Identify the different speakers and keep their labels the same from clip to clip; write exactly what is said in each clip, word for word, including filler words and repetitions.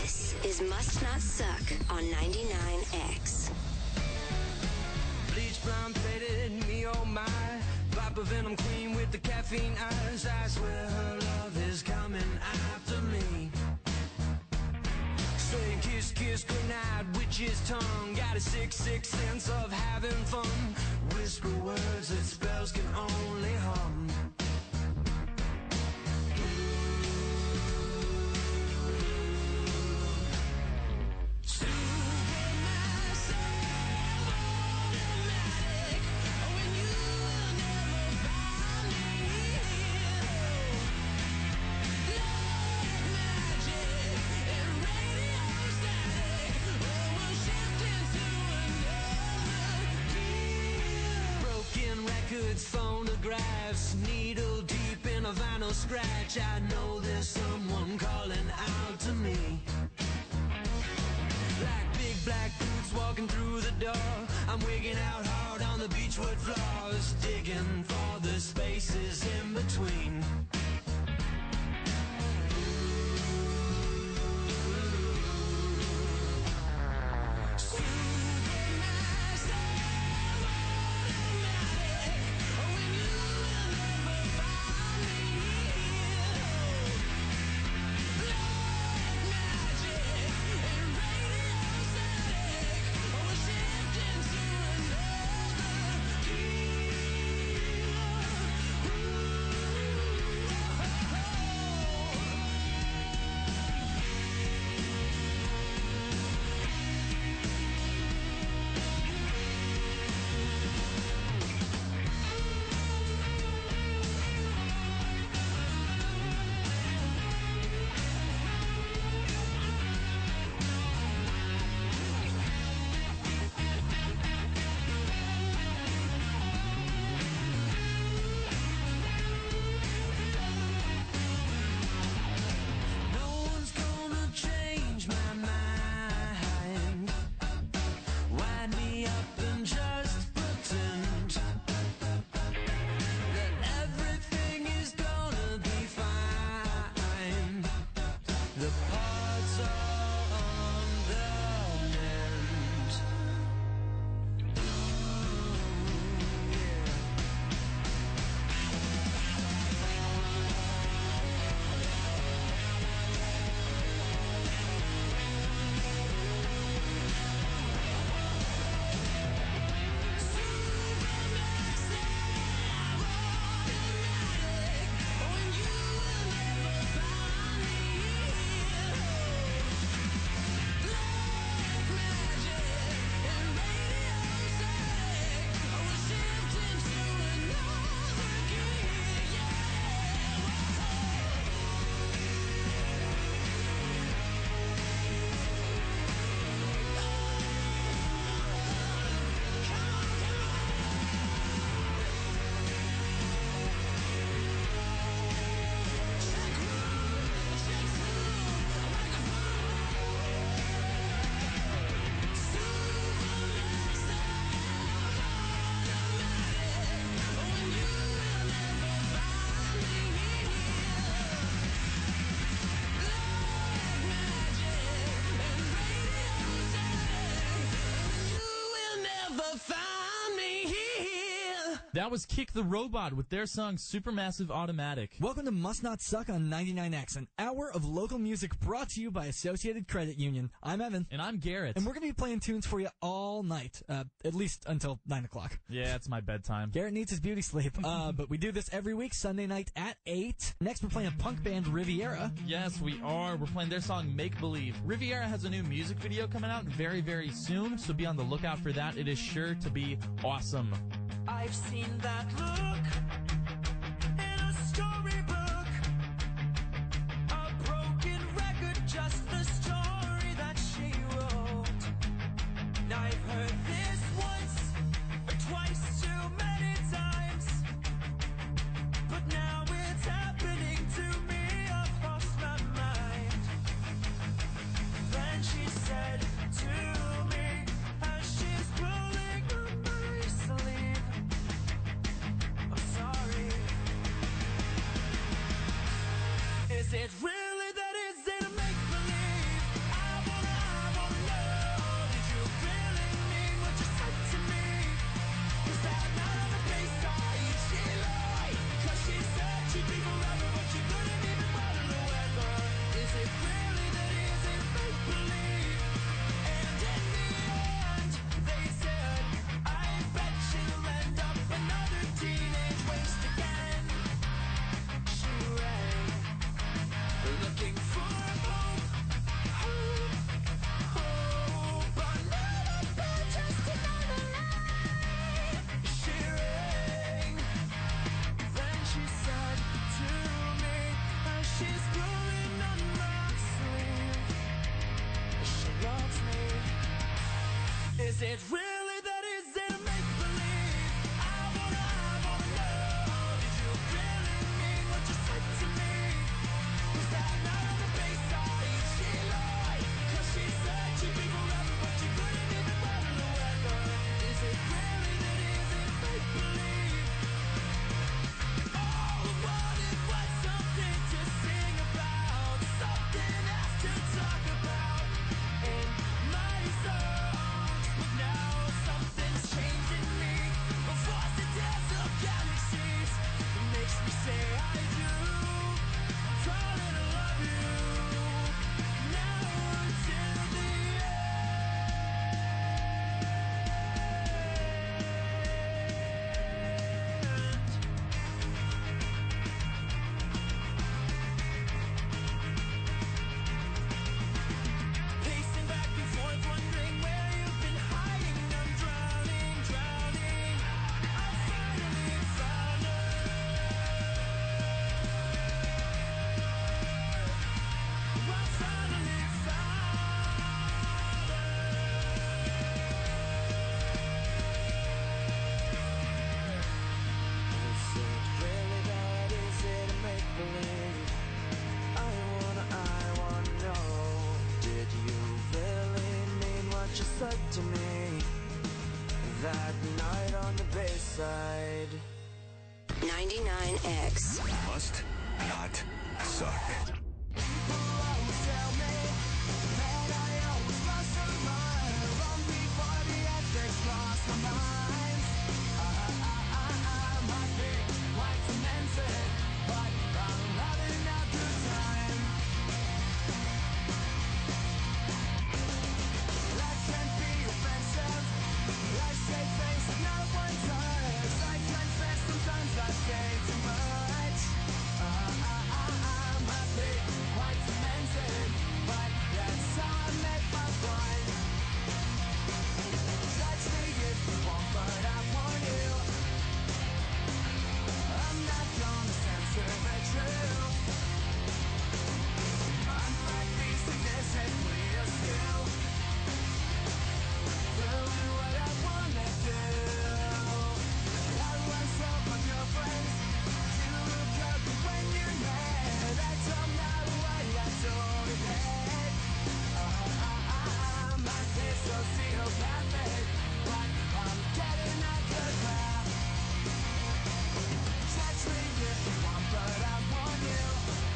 Speaker 1: This is Must Not Suck on ninety-nine X.
Speaker 2: Bleach blonde faded, me oh my. Viper venom queen with the caffeine eyes. I swear her love is coming after me. Saying kiss, kiss, goodnight, witch's tongue. Got a sick, sick sense of having fun. Whisper words that spells can only hum. Phonographs, needle deep in a vinyl scratch. I know there's someone calling out to me. Like big black boots walking through the door. I'm wigging out hard on the beechwood floors, digging for the spaces in between.
Speaker 3: That was Kick the Robot with their song Supermassive Automatic.
Speaker 4: Welcome to Must Not Suck on ninety-nine X, an hour of local music brought to you by Associated Credit Union. I'm Evan.
Speaker 3: And I'm Garrett.
Speaker 4: And we're going to be playing tunes for you all night, uh, at least until nine o'clock.
Speaker 3: Yeah, it's my bedtime.
Speaker 4: Garrett needs his beauty sleep, uh, but we do this every week, Sunday night at eight. Next, we're playing a punk band, Riviera.
Speaker 3: Yes, we are. We're playing their song Make Believe. Riviera has a new music video coming out very, very soon, so be on the lookout for that. It is sure to be awesome.
Speaker 2: I've seen that look in a storybook, a broken record, just the story that she wrote. Now I've heard this once or twice too many times, but now it's happening to me. I've lost my mind. Then she said to me as she's pulling on my sleeve, I'm sorry. Is it really that easy to make believe? I Is it really that easy to make believe? I wanna, I wanna know, did you really mean what you said to me? Was that night on the Bayside, she lied? Cause she said she'd be forever, but you couldn't even weather the weather. Is it really that easy to make believe? All I wanted was something to sing about, something else to talk about in my songs. But now something's changing me, a force that tears up galaxies. It makes me say I do, darling, I love you. Now until the pacing back and forth, wondering where you've been hiding. I'm drowning, drowning. I finally found her. I finally found her. Is it really that easy to make believe? I wanna, I wanna know, did you really mean what you said to me that night on the Bayside?
Speaker 1: ninety-nine X.
Speaker 5: Must not suck.
Speaker 2: People always tell me that I always lost my mind long before the ethics lost my mind. I, I, I, I might be quite demented, but I'm having a good time. Life can be offensive. I say things that no one does. I confess sometimes I say too much. Uh, I, I, I might be quite demented, but that's how I make my fun. Judge me if you want, but I warn you, I'm not gonna censor the truth. Unlike me, significantly still doing what I wanna do. I once told my girlfriends, you look ugly when you're mad. I don't know what I told her that. Uh, I, I, I might be sociopathic, but I'm getting a good laugh. Judge me if you want, but I warn you,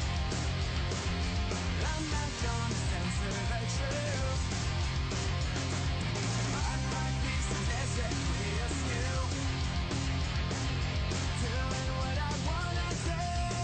Speaker 2: I'm not gonna censor the truth. I might be statistically askew, doing what I wanna do.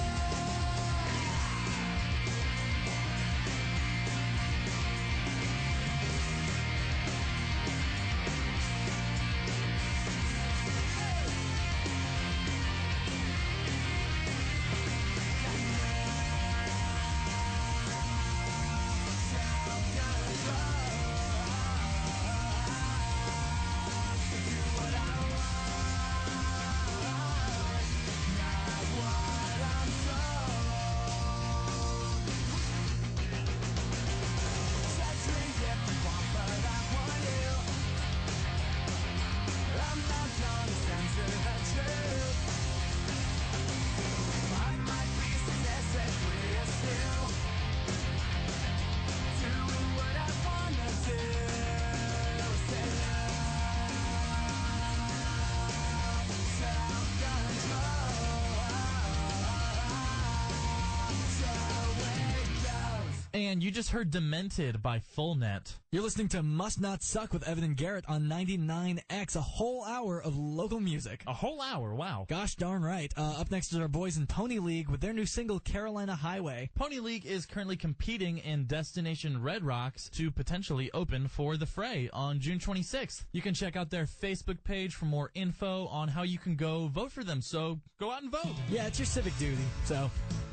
Speaker 2: Judge me if you want, but I warn you, I'm not gonna censor the truth. I might be statistically askew, doing what I wanna do. Say
Speaker 3: And you just heard Demented by Fullnet.
Speaker 4: You're listening to Must Not Suck with Evan and Garrett on ninety-nine X, a whole hour of local music.
Speaker 3: A whole hour, wow.
Speaker 4: Gosh darn right. Uh, up next is our boys in Pony League with their new single, Carolina Highway.
Speaker 3: Pony League is currently competing in Destination Red Rocks to potentially open for the Fray on June twenty-sixth. You can check out their Facebook page for more info on how you can go vote for them, so go out and vote.
Speaker 4: Yeah, it's your civic duty, so...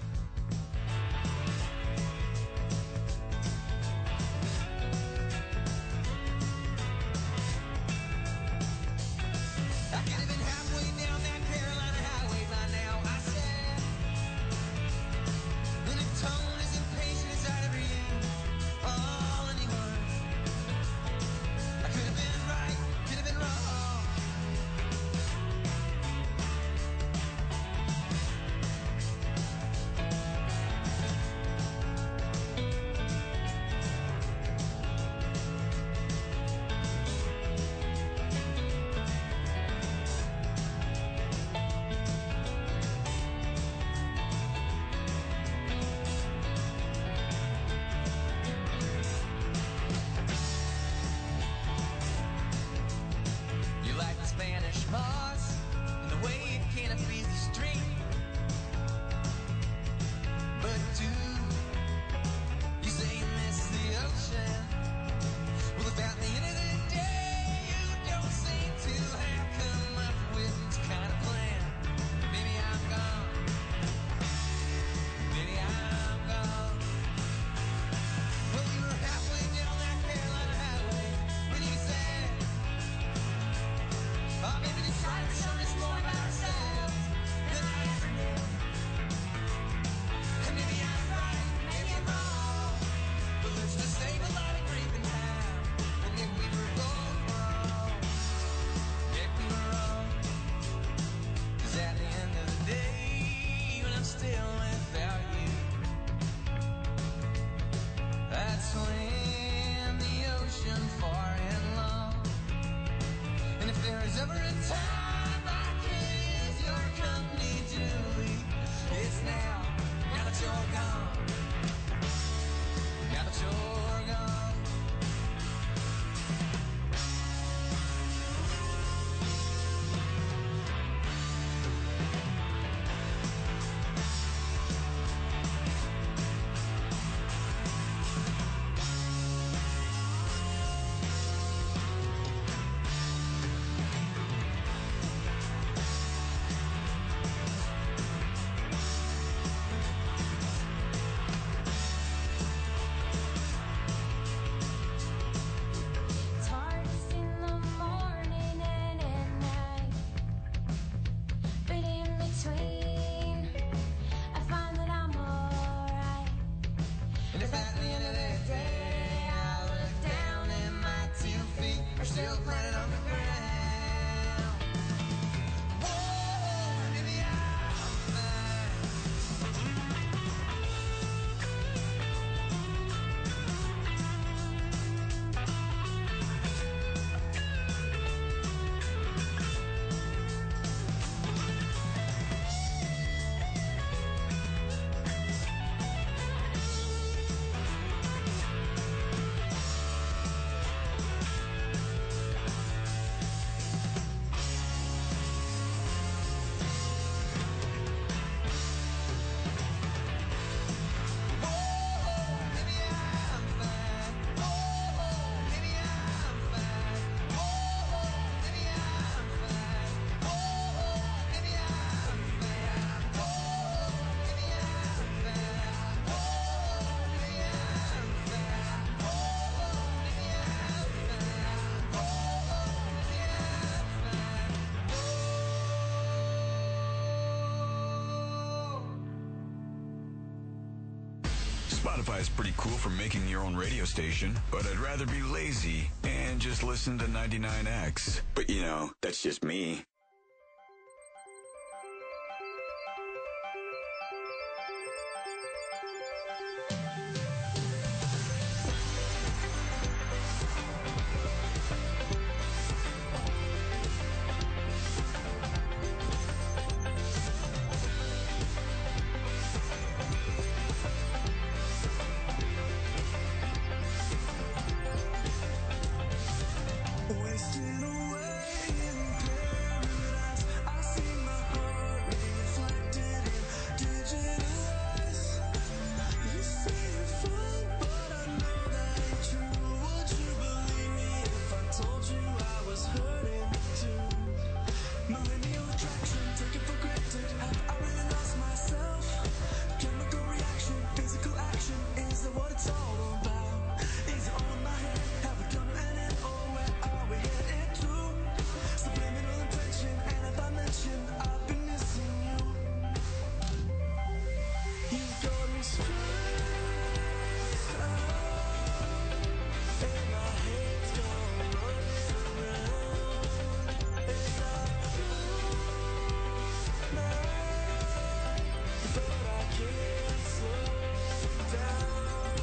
Speaker 2: I could have been halfway down that Carolina highway by now, I said. And the tone is impatient as I ever you, all anyone. I could have been right
Speaker 5: Spotify is pretty cool for making your own radio station, but I'd rather be lazy and just listen to ninety-nine X. But you know, that's just me.
Speaker 2: Wasting away in paradise, I see my heart reflected in digital eyes. You say you're fine, but I know that ain't true. Would you believe me if I told you I was hurting too? Millennial attraction, take it for granted. Have I really lost myself? Chemical reaction, physical action, is that what it's all about? Is it on my head? Have we come to an end, or where are we headed to? Subliminal intention, and if I mention I've been missing you, you got me stressed out, and my head's gone running around, and I try now, but I can't slow down.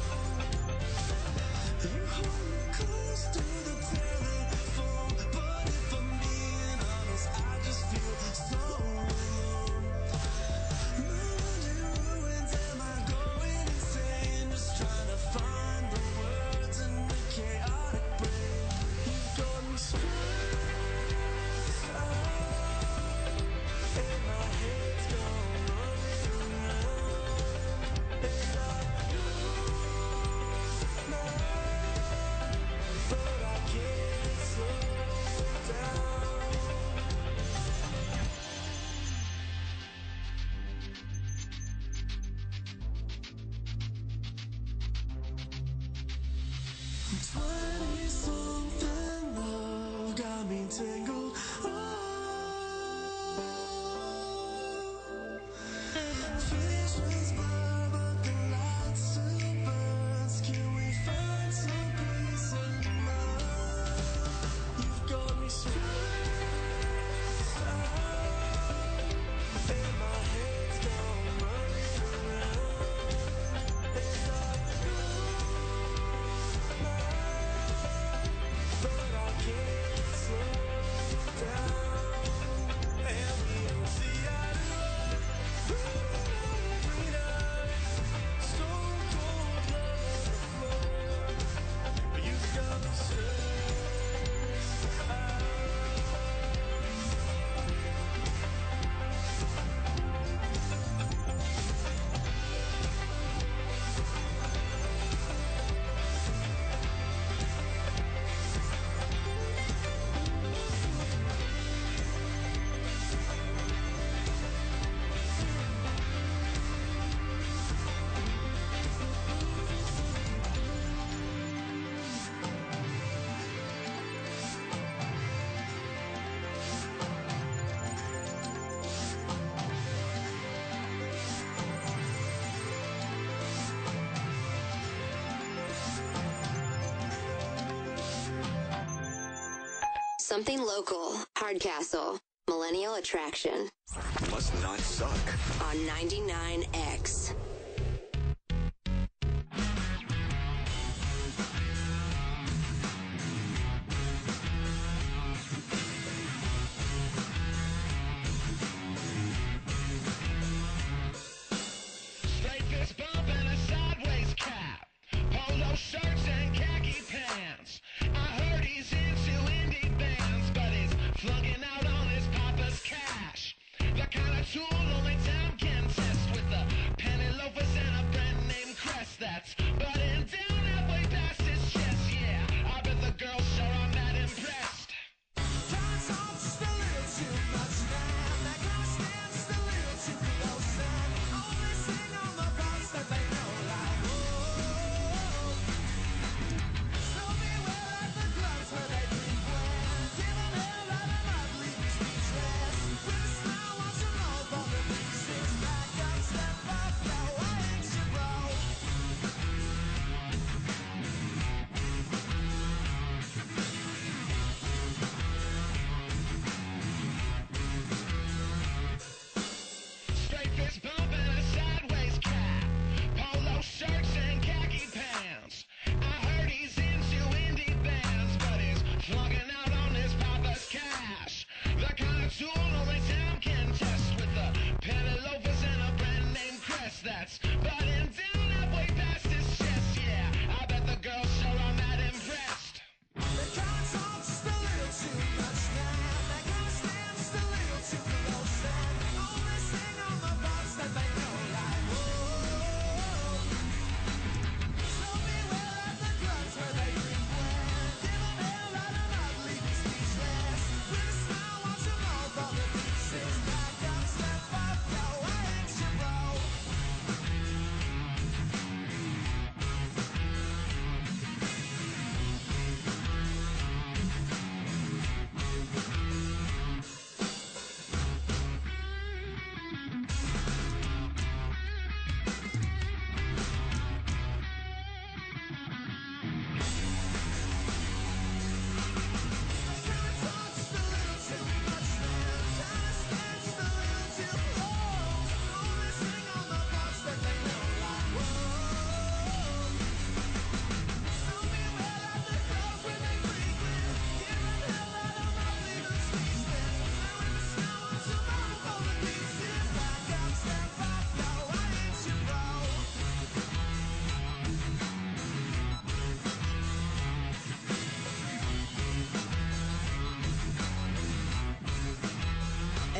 Speaker 2: You hold me close to the telephone, but if I'm being honest, I just feel so alone. Melody ruins, am I going insane? Just trying to find the words in the chaotic brain. You got me stressed out, and my head's gone running around, and I know now, but I can't slow down. Twenty something love got me tangled up. Visions blur, but the light still burns. Can we find some peace of mind? You've got me stressed out, and my head's gone running around, and I know now, but I can't slow down. And we don't see eye to eye, every night, stone cold love on the floor. You've got me stressed out.
Speaker 1: Something local. Hardcastle. Millennial Attraction.
Speaker 5: Must not suck.
Speaker 1: On ninety-nine X.
Speaker 2: Straight fist bump and a sideways cap, polo shirts and khaki pants. I heard he's into indie bands, but he's flunking out on his papa's cash. The kind of tool only town can test with a penny loaf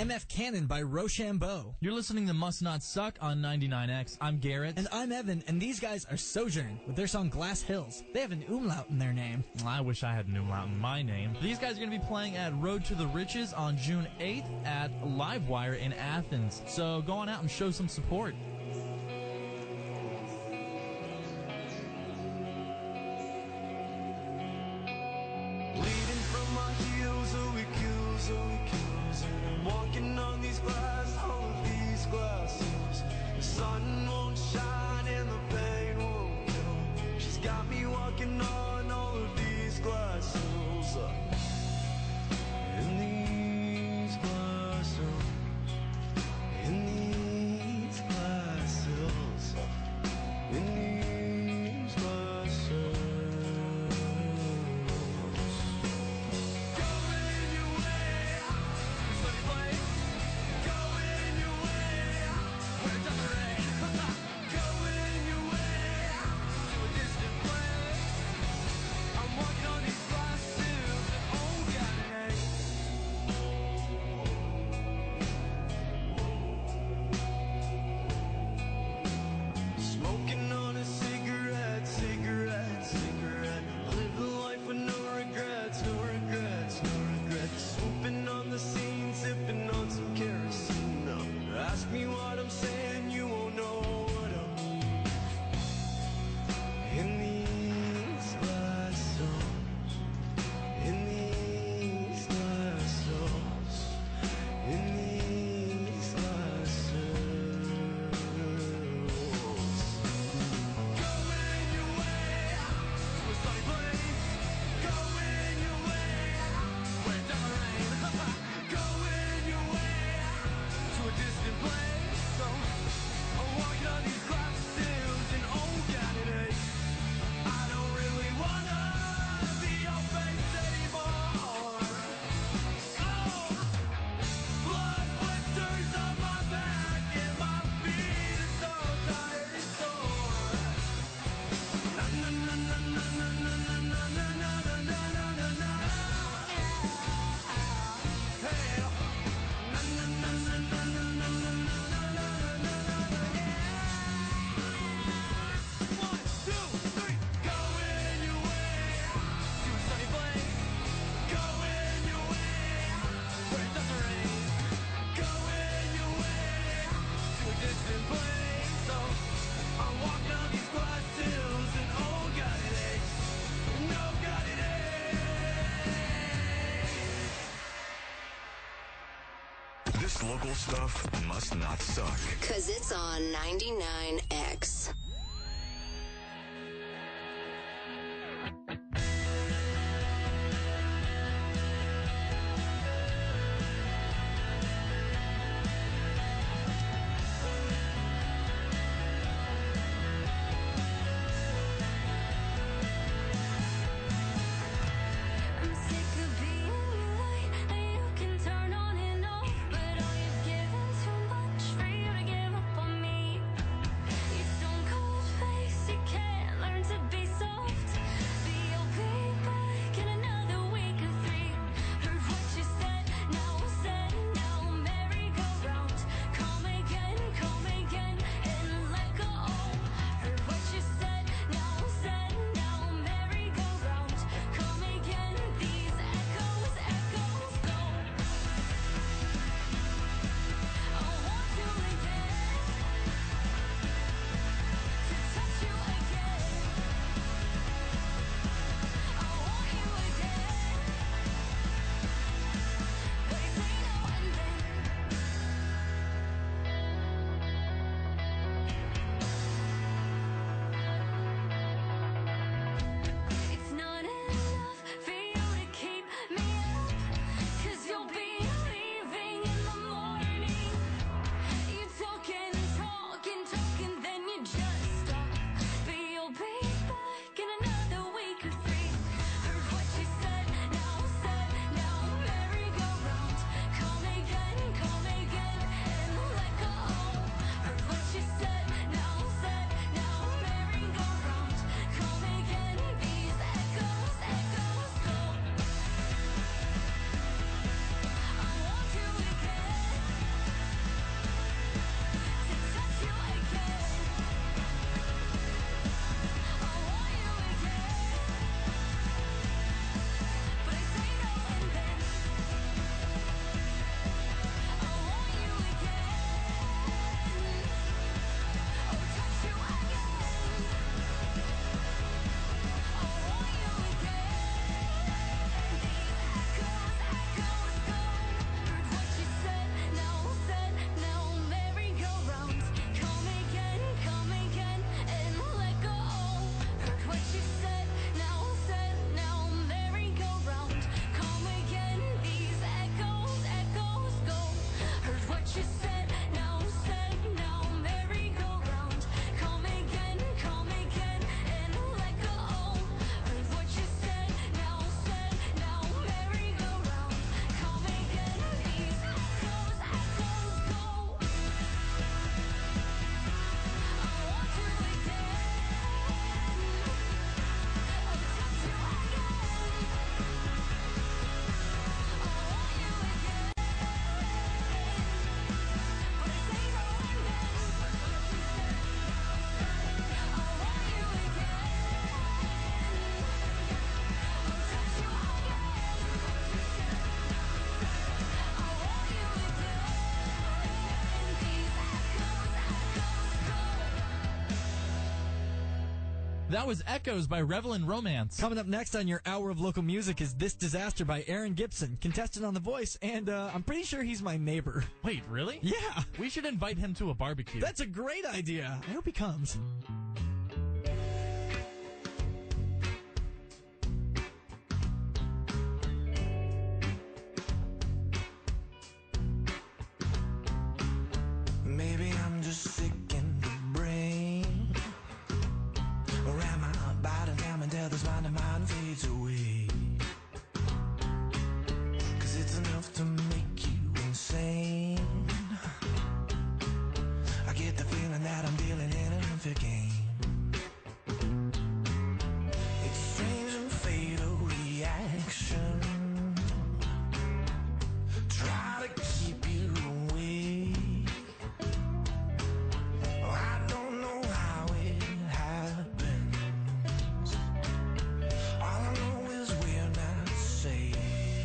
Speaker 4: M F Cannon by Rochambeau.
Speaker 3: You're listening to Must Not Suck on ninety-nine X. I'm Garrett.
Speaker 4: And I'm Evan, and these guys are Sojourn with their song Glass Hills. They have an umlaut in their name.
Speaker 3: I wish I had an umlaut in my name. These guys are going to be playing at Road to the Riches on June eighth at Livewire in Athens. So go on out and show some support.
Speaker 2: Bleeding from my heels, oh it kills, oh it kills. And I'm walking on these glass, all of these glass hills. The sun won't shine and the pain won't kill. She's got me walking on all of these glass hills. In these glass hills. In these glass hills. In these glass hills. Smoking on a cigarette, cigarette, cigarette. Live a life with no regrets, no regrets, no regrets. Swooping on the scene, sipping on some kerosene. Now, ask me what I'm saying, you won't know what I mean. In these glass halls, in these glass halls, in these glass halls. Going your way to a sunny place. Going your way where it doesn't rain. Going your way to a distant place. So I'm walking on these glass hills and oh God it aches. I don't really wanna be your face anymore. Oh, blood blisters on my back and my feet are so tired and sore. Na na na na na na na na na na na na na na na. Hey, na na na na na na na na na na na na. One, two, three. Going your way to a sunny place. Going your way where it doesn't rain. Going your way to a distant place. So I'm walking on these glass hills and oh God it aches. No God it aches.
Speaker 5: This local stuff must not suck.
Speaker 1: Cause it's on ninety-nine X.
Speaker 6: I'm sick of being your light that you can turn on and off, but all you've given too much for you to give up on me. You don't go
Speaker 3: That was Echoes by Revel in Romance.
Speaker 4: Coming up next on your hour of local music is This Disaster by Aaron Gibson, contestant on The Voice, and uh, I'm pretty sure he's my neighbor.
Speaker 3: Wait, really?
Speaker 4: Yeah,
Speaker 3: We should invite him to a barbecue.
Speaker 4: that's a great idea. I hope he comes.
Speaker 7: Maybe I'm just sick in the brain, or am I biting time until this mind of mine fades away? Cause it's enough to make you insane. I get the feeling that I'm dealing in an unfair game. It's strange and fatal reaction. Try to keep you away. I don't know how it happens. All I know is we're not safe.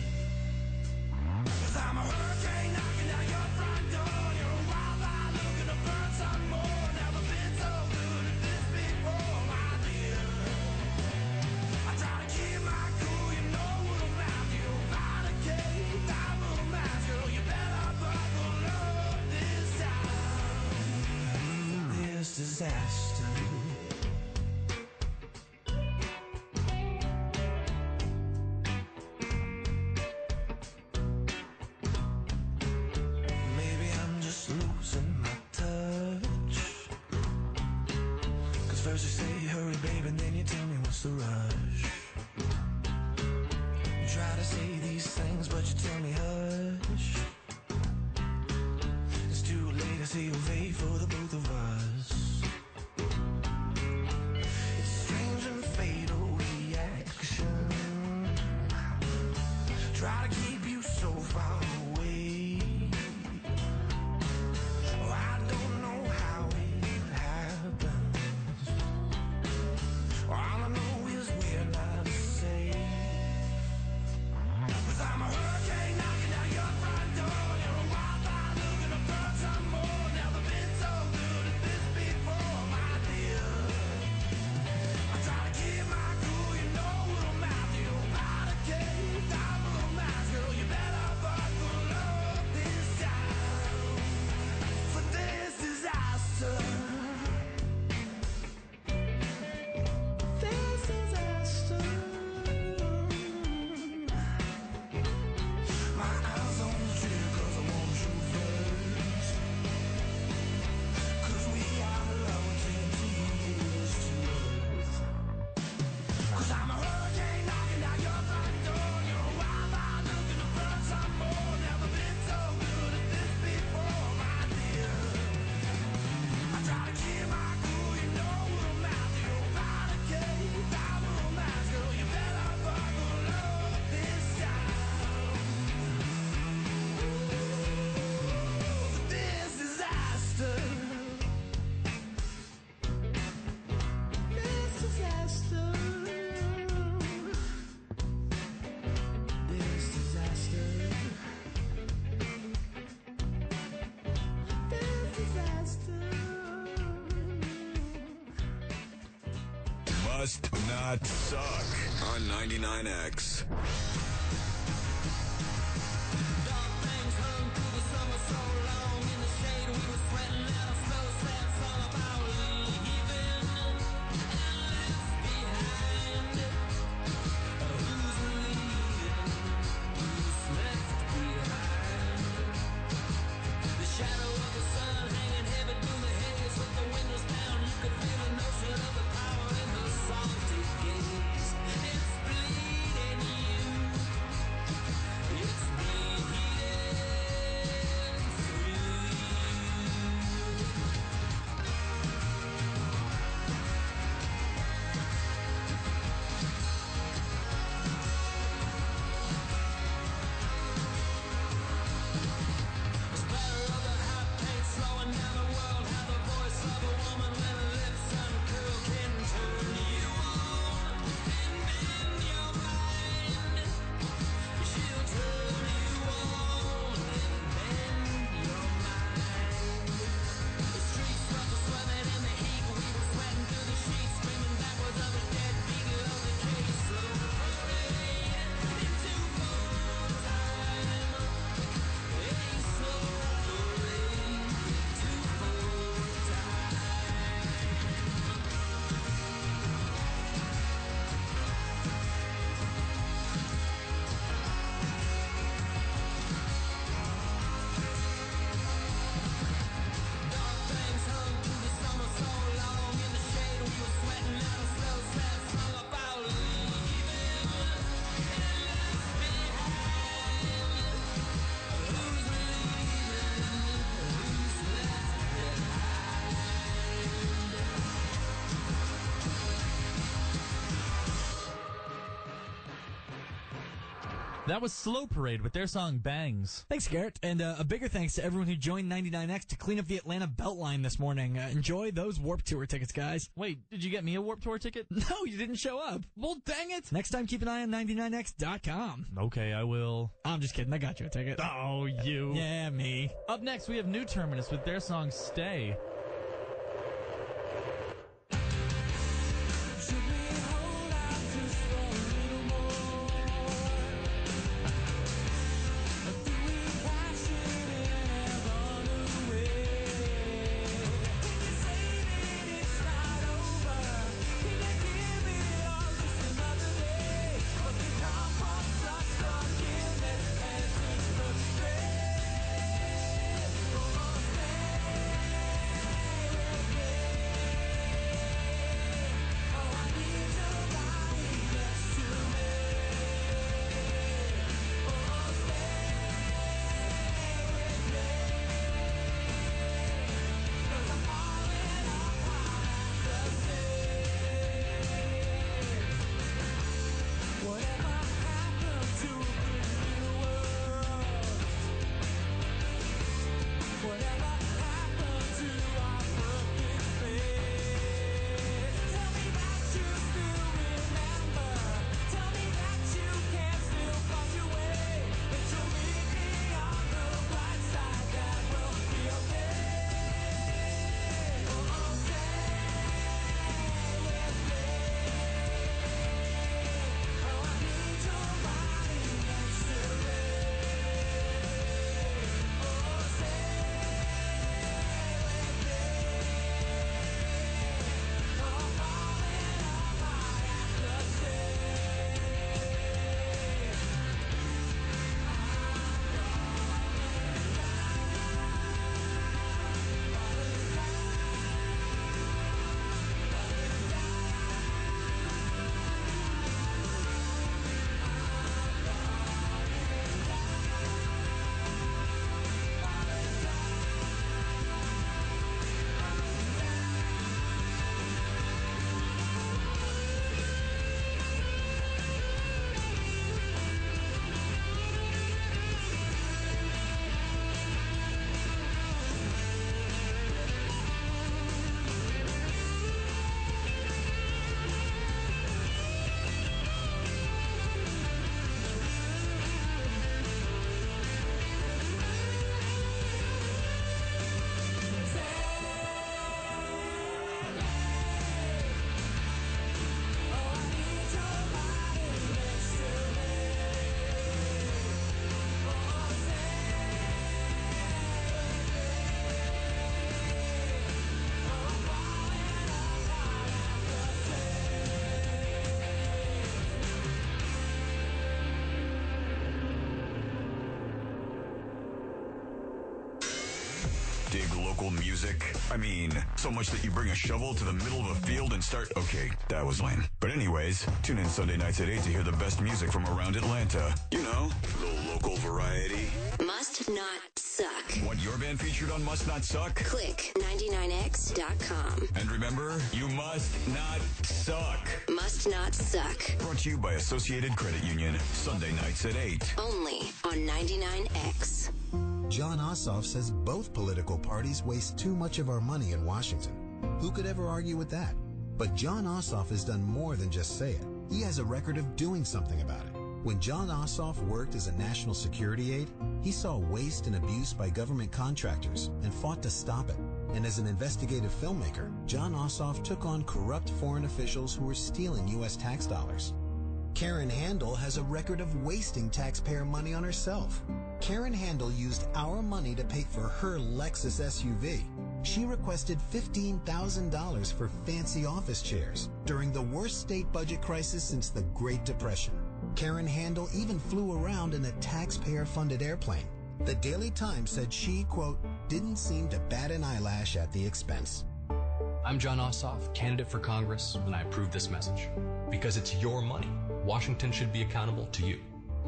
Speaker 7: 'Cause I'm a hurricane knocking down your front door. You're a wildfire looking to burn some more. Never been so good at this before, my dear. I try to keep my cool, you know what I'm after. You're about to cave, I'm a mask, girl. You better buckle up this time. This disaster. Maybe I'm just losing my touch. Cause first you say hurry babe and then you tell me what's the rush. You try to say these things but you tell me hush. It's too late to say you'll wait for the both of us. It's strange and fatal reaction. Try to keep you so far away. Oh, I don't know how it happens. All I know is we're not safe. 'Cause I'm a hurricane knocking down your front door. You're a wildfire looking to burn some more. Never been so good at this before, my dear. I try to keep my cool, you know what I'm after. You're about to cave, I'm a mask, girl. You better buckle up this time for this disaster. This disaster. My eyes on the trigger 'cause I want you first. 'Cause we are lovers in two years to earth. 'Cause I'm a hurricane knocking down your front door. You're a wildfire looking to burn some more. Never been so good at this before, my dear. I try to keep my cool, you know what I'm after. You're about to cave, I'm a mask, girl. You better buckle up this time. This disaster. This disaster. This disaster. This disaster.
Speaker 5: Must not suck on ninety-nine X.
Speaker 2: Dark things hung through the summer so long. In the shade we were sweating out of snow. Sad song about leaving and left behind. Who's leaving? Who's left behind? The shadow of the sun hanging heavy through the haze. With the windows down, you could feel the notion of the power in the salty gaze. It's bleeding you.
Speaker 3: That was Slow Parade with their song Bangs.
Speaker 4: Thanks, Garrett. And uh, a bigger thanks to everyone who joined ninety-nine X to clean up the Atlanta Beltline this morning. Uh, enjoy those Warped Tour tickets, guys.
Speaker 3: Wait, did you get me a Warped Tour ticket?
Speaker 4: No, you didn't show up.
Speaker 3: Well, dang it.
Speaker 4: Next time, keep an eye on ninety-nine X dot com.
Speaker 3: Okay, I will.
Speaker 4: I'm just kidding. I got you a ticket.
Speaker 3: Oh, you.
Speaker 4: Yeah, me.
Speaker 3: Up next, we have New Terminus with their song Stay.
Speaker 7: Should we hold out just for a little more? Or do we cash it in and run away? Can you say that it's not over? Can you give it all just another day? But the compost are stuck in it and it's the stray. Oh, stay with me. Oh, I need your body next to me. Oh, stay with me. 'Cause I'm falling apart at the seams. Whatever happened to a good new world? Whatever happened to our perfect space? Tell me that you still remember. Tell me that you can still find your way. That you'll meet me on the bright side. That will be okay. Oh, stay with me. Oh, I need your body next to me. Oh, stay with me. Oh, I'm falling apart at the seams. Oh, I need your body next to me. Oh, stay with me. Oh, I'm falling apart at the
Speaker 5: Dig local music? I mean, so much that you bring a shovel to the middle of a field and start... Okay, that was lame. But anyways, tune in Sunday nights at eight to hear the best music from around Atlanta. You know, the local variety.
Speaker 1: Must not suck.
Speaker 5: Want your band featured on Must Not Suck?
Speaker 1: Click ninety-nine X dot com.
Speaker 5: And remember, you must not suck.
Speaker 1: Must not suck.
Speaker 5: Brought to you by Associated Credit Union. Sunday nights at eight.
Speaker 1: Only on ninety-nine X.
Speaker 8: John Ossoff says both political parties waste too much of our money in Washington. Who could ever argue with that? But John Ossoff has done more than just say it. He has a record of doing something about it. When John Ossoff worked as a national security aide, he saw waste and abuse by government contractors and fought to stop it. And as an investigative filmmaker, John Ossoff took on corrupt foreign officials who were stealing U S tax dollars. Karen Handel has a record of wasting taxpayer money on herself. Karen Handel used our money to pay for her Lexus S U V. She requested fifteen thousand dollars for fancy office chairs during the worst state budget crisis since the Great Depression. Karen Handel even flew around in a taxpayer-funded airplane. The Daily Times said she, quote, didn't seem to bat an eyelash at the expense.
Speaker 9: I'm John Ossoff, candidate for Congress, and I approve this message. Because it's your money, Washington should be accountable to you.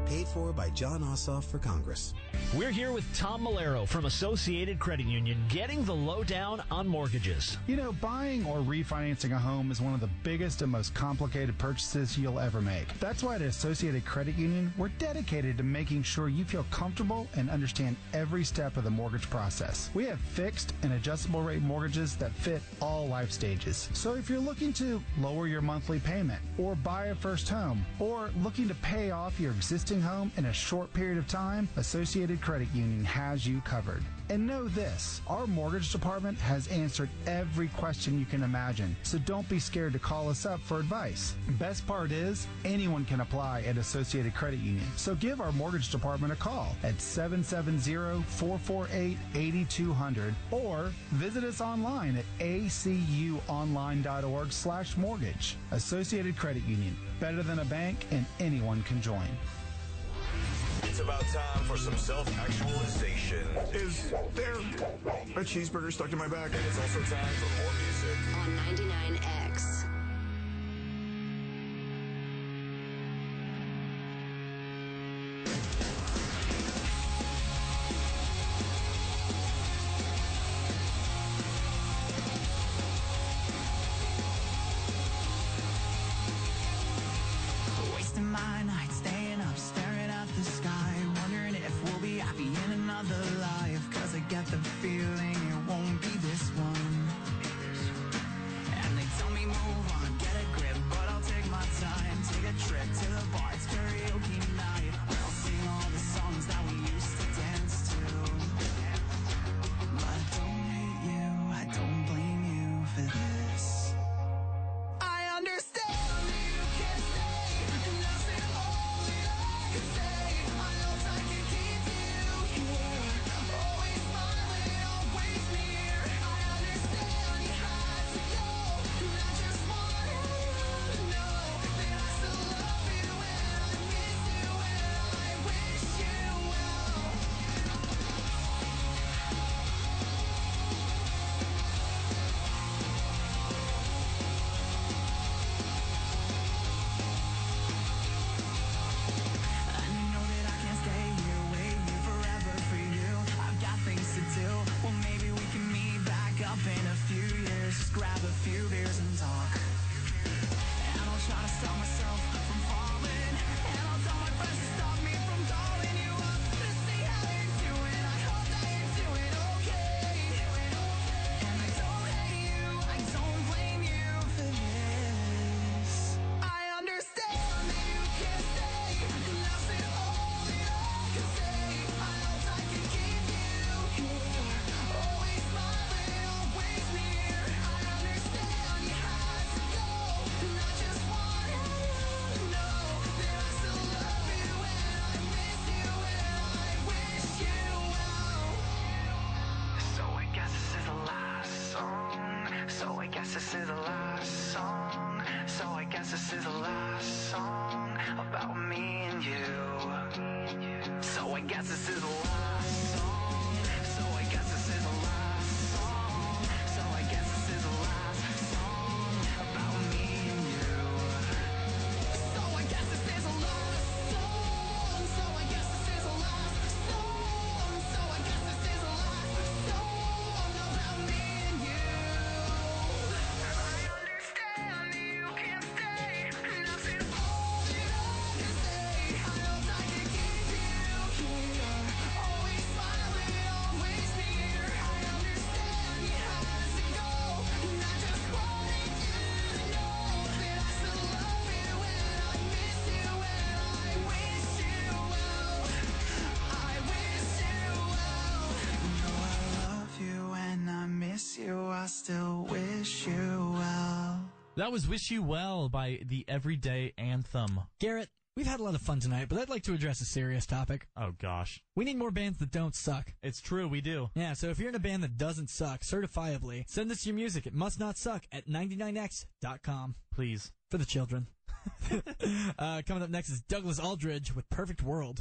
Speaker 8: Paid for by John Ossoff for Congress.
Speaker 10: We're here with Tom Malero from Associated Credit Union, getting the lowdown on mortgages.
Speaker 11: You know, buying or refinancing a home is one of the biggest and most complicated purchases you'll ever make. That's why at Associated Credit Union, we're dedicated to making sure you feel comfortable and understand every step of the mortgage process. We have fixed and adjustable rate mortgages that fit all life stages. So if you're looking to lower your monthly payment, or buy a first home, or looking to pay off your existing home in a short period of time, Associated Credit Union has you covered. And know this, our mortgage department has answered every question you can imagine, so don't be scared to call us up for advice. Best part is, anyone can apply at Associated Credit Union, so give our mortgage department a call at seven seven zero, four four eight, eight two zero zero or visit us online at acuonline.org slash mortgage. Associated Credit Union, better than a bank, and anyone can join.
Speaker 5: It's about time for some self-actualization. Is there a cheeseburger stuck to my back? And it's also time for more music.
Speaker 1: On ninety-nine X.
Speaker 2: Wasting my night staying up, staring at the sky, wondering if we'll be happy in another life. Cause I get the feeling it won't be this one. And they tell me move on, get a grip, but I'll take my time. Take a trip to the bar, it's karaoke night. I'll sing all the songs that we used to dance to. But I don't hate you, I don't blame you for this. I understand you can't stay, and that's it all that I can say. I know time can keep you here, always smiling, always near. I understand you had to go, and I just wanted you to know that I still love you and I miss you and I wish you well. I know that I can't stay here, wait here forever for you. I've got things to do. Well, maybe we can meet back up in a few years. Just grab a few beers and talk. And I'll try to stop myself from falling. And I'll tell my friends to stop me from calling you up to see how you're doing. I hope that you're doing okay. And I don't hate you, I don't blame you for this. I understand that you can't stay, and that's it all that I can say. I know time can keep you here, always smiling, always near. I understand you had to go, and I just wanted you to know that I still love you and I miss you and I wish you well. So I guess this is the last song. So I guess this is the last song. So I guess this is the last song about me and you. So I guess this is the last song. So I guess this is the last song. So I guess this is the last song about me and you. So I guess this is the last song. So I guess this is the last song. So I guess this is the last song about me and you. I understand that you can't stay, and that's it all that I can say. I know I can keep you here, always smiling, always near. I understand you had to go, and I just wanted you to know that I still love you and I miss you and I wish you well. I wish you well. No, I love you and I miss you. I still wish you well.
Speaker 3: That was Wish You Well by the Everyday Anthem.
Speaker 4: Garrett, we've had a lot of fun tonight, but I'd like to address a serious topic.
Speaker 3: Oh, gosh.
Speaker 4: We need more bands that don't suck.
Speaker 3: It's true, we do.
Speaker 4: Yeah, so if you're in a band that doesn't suck, certifiably, send us your music at must not suck at ninety-nine x dot com.
Speaker 3: Please.
Speaker 4: For the children. uh, coming up next is Douglas Aldridge with Perfect World.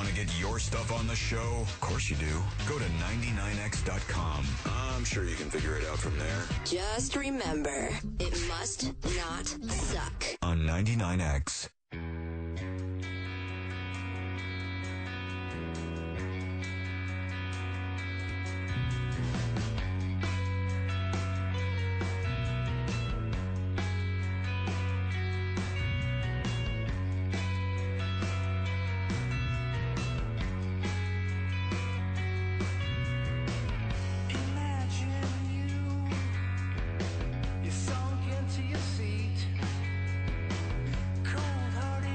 Speaker 5: Want to get your stuff on the show? Of course you do. Go to ninety-nine x dot com. I'm sure you can figure it out from there.
Speaker 1: Just remember, it must not suck.
Speaker 5: On ninety-nine X.
Speaker 7: You sunk into your seat, cold-hearted.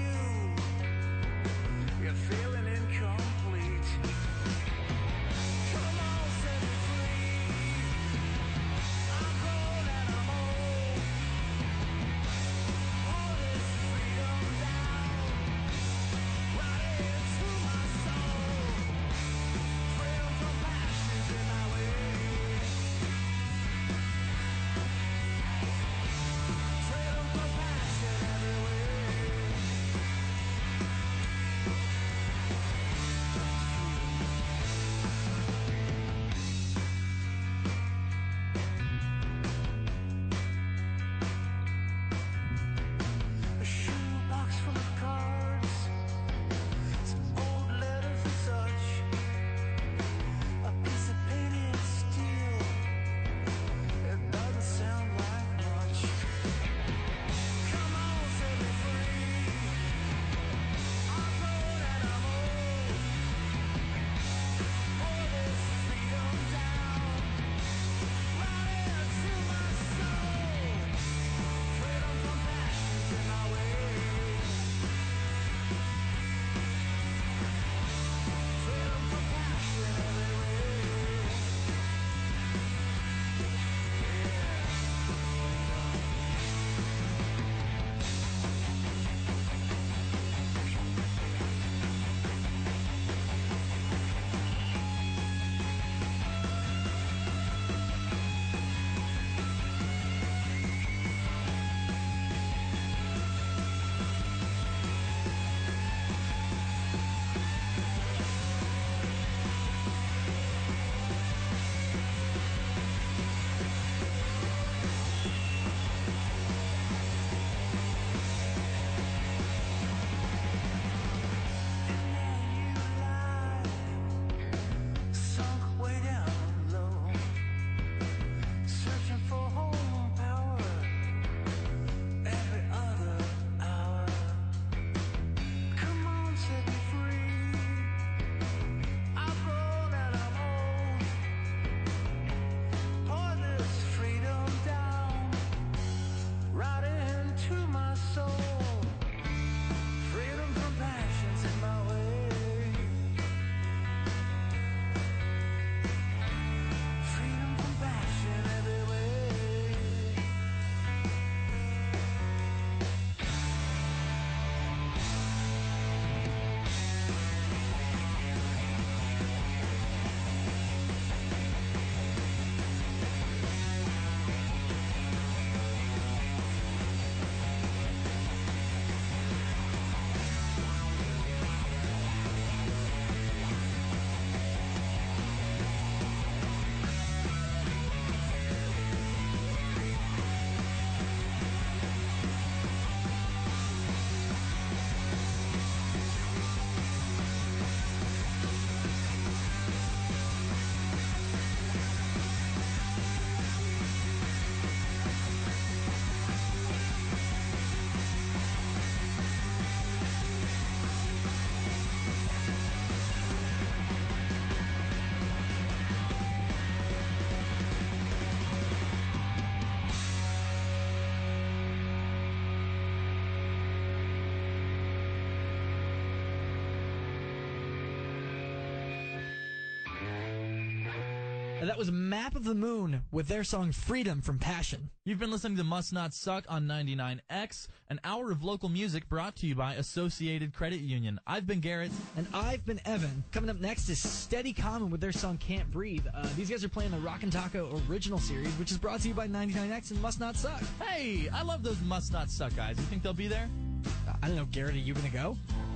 Speaker 4: And that was Map of the Moon with their song Freedom from Passion.
Speaker 3: You've been listening to Must Not Suck on ninety-nine X, an hour of local music brought to you by Associated Credit Union. I've been Garrett.
Speaker 4: And I've been Evan. Coming up next is Steady Common with their song Can't Breathe. Uh, these guys are playing the Rock and Taco original series, which is brought to you by ninety-nine X and Must Not Suck.
Speaker 3: Hey, I love those Must Not Suck guys. You think they'll be there?
Speaker 4: Uh, I don't know, Garrett, are you going to go?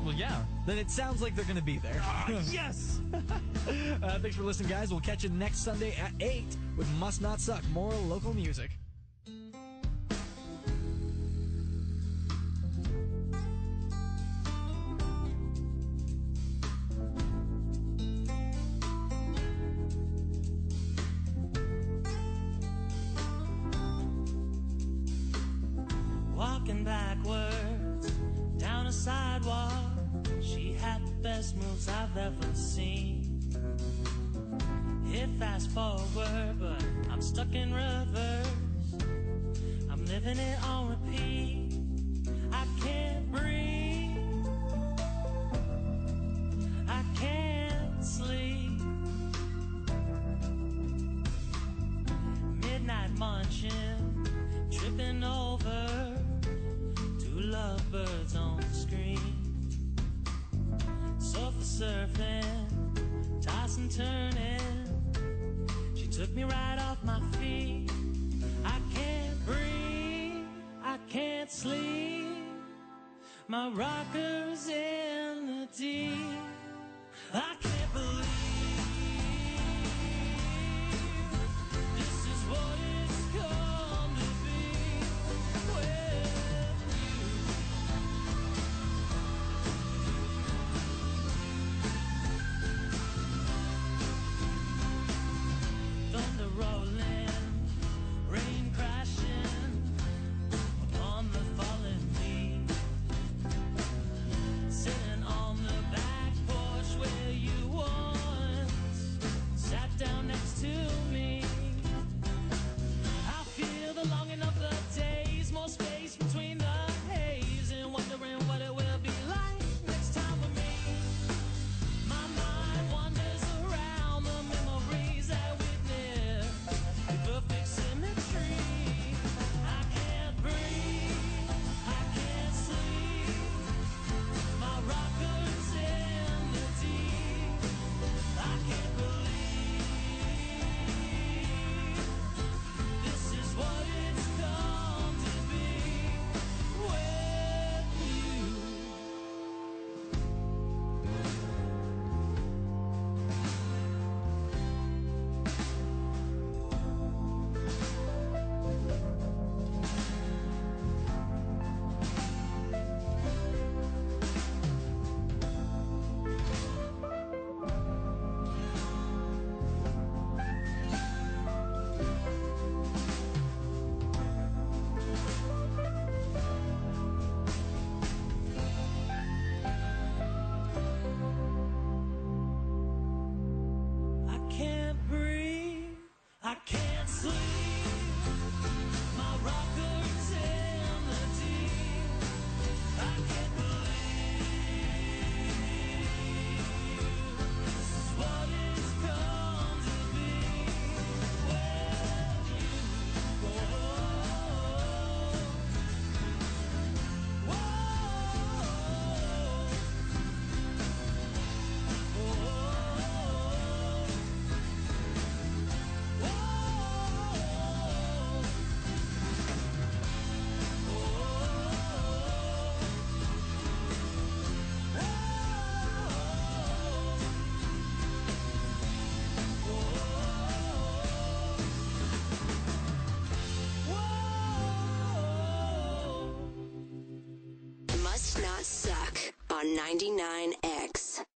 Speaker 3: Well, yeah.
Speaker 4: Then it sounds like they're going to be there.
Speaker 3: Yes!
Speaker 4: uh, thanks for listening, guys. We'll catch you next Sunday at eight with Must Not Suck. More local music.
Speaker 2: Walking backwards down a sidewalk, she had the best moves I've ever seen. Hit fast forward, but I'm stuck in reverse. I'm living it on repeat. I can't breathe. I can't sleep. Midnight munching, tripping over two lovebirds on the screen. Sofa surfing, tossing, turning. She took me right off my feet. I can't breathe, I can't sleep. My rocker's in the deep. I can't believe this is what it's come to be with you. Thunder rolling, rain crashing upon the fallen leaves. Sitting on the back porch where you once sat down next to me. I feel the longing of the days, more space between the haze, and wondering what it will be like next time with me. My mind wanders around the memories that witness the perfect symmetry. I can't breathe, I can't sleep. My rocker's in the deep. I can't believe this is what it's come to be with you. I can't breathe, I can't sleep. My rocker's in the deep. I can't believe this is what it's come to be with you. Whoa, whoa,
Speaker 1: Must Not Suck on ninety-nine X.